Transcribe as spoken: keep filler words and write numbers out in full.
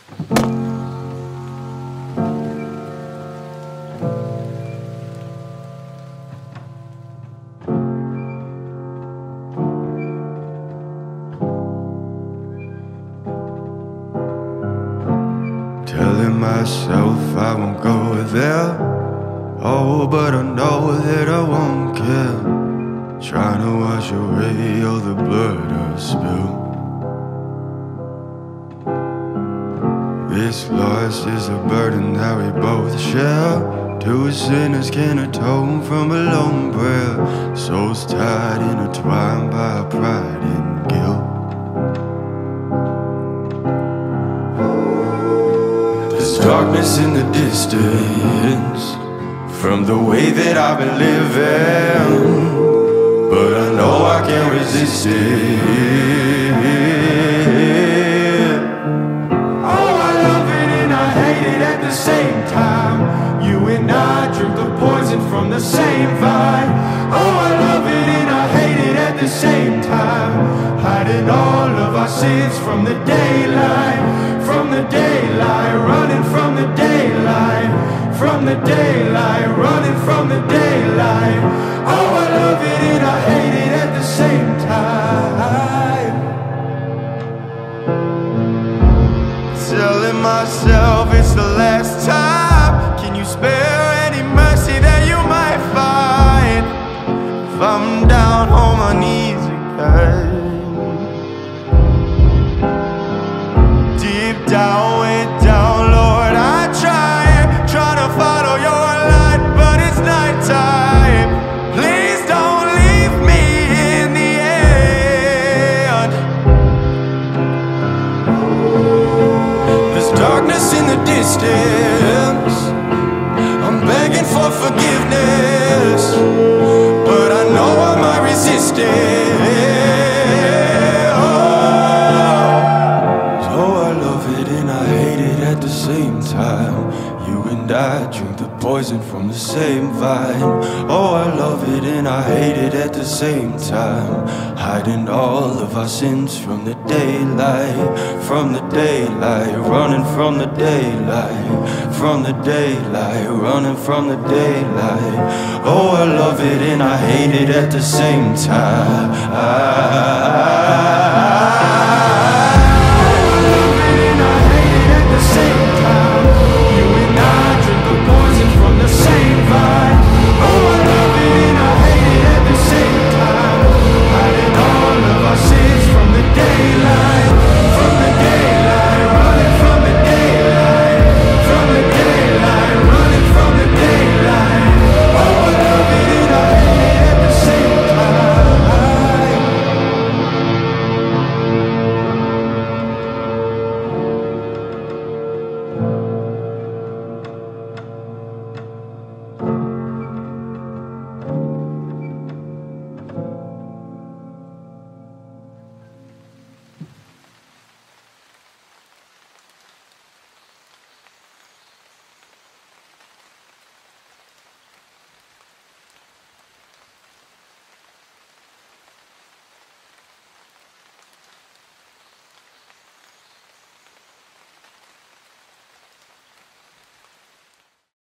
Telling myself I won't go there. Oh, but I know that I won't care. Trying to wash away all the blood I spilled. This loss is a burden that we both share. Two sinners can atone from a lone prayer. Souls tied, intertwined by pride and guilt. There's darkness in the distance from the way that I've been living, but I know I can't resist it. Oh, I love it and I hate it at the same time. You and I drink the poison from the same vine. Oh, I love it and I hate it at the same time. Hiding all of our sins from the daylight, from the daylight, running from the daylight, from the daylight, running from the daylight. Oh, I love it and I hate it at the same time. Telling myself it's the last time. Can you spare any mercy that you might find if I'm down on my knees again? Deep down, way down, Lord, I try, try to follow your light, but it's nighttime. Please don't leave me in the end. There's darkness in the distance. I'm begging for forgiveness, but I know I might resist it. At the same time, you and I drink the poison from the same vine. Oh, I love it and I hate it at the same time. Hiding all of our sins from the daylight, from the daylight, running from the daylight, from the daylight, running from the daylight. Oh, I love it and I hate it at the same time. I